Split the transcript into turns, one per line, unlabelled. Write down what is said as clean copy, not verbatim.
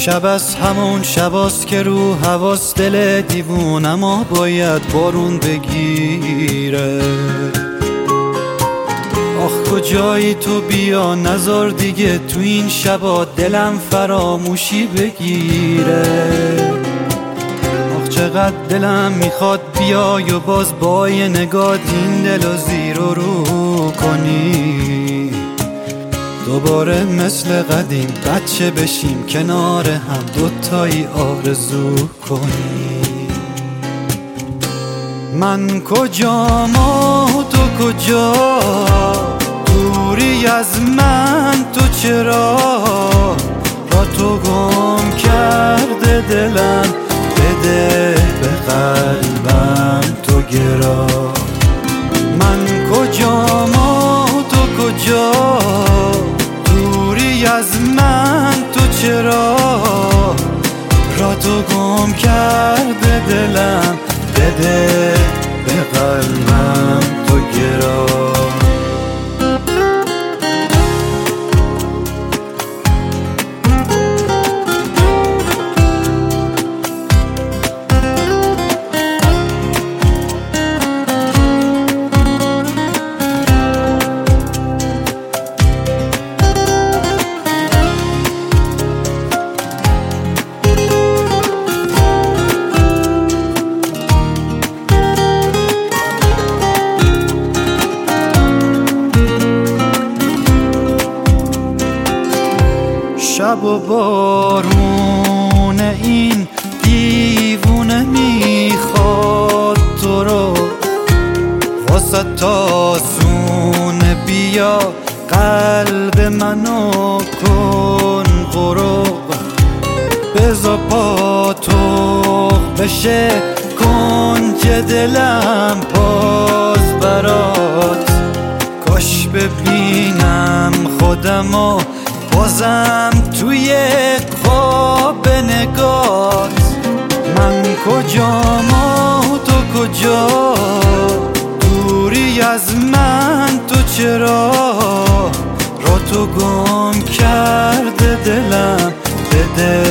شب از همون شباست که رو حواس دل دیوونما باید بارون بگیره. آخ کجایی تو بیا نزار دیگه تو این شبا دلم فراموشی بگیره. آخ چقدر دلم میخواد بیای و باز با یه نگاه این دل و زیر و رو کنی، دوباره مثل قدیم بچه بشیم کنار هم دوتایی آرزو کنی. من کجام و تو کجا، دوری از من تو چرا، با تو گم کرده دلم، بده به قلبم تو گرا. من کجام و تو کجا، دوری از من تو چرا، را تو گم کرده دلم، بده به قلبم تو گرا. شب و بارون این دیوونه میخواد تو رو، واسه تاسونه بیا قلب منو کن غروب، بزا پا تو بشه کنج دلم باز برات، کاش ببینم خودمو بازم توی خواب نگات. من کجام و تو کجا، دوری از من تو چرا، را تو گم کرده دلم، بده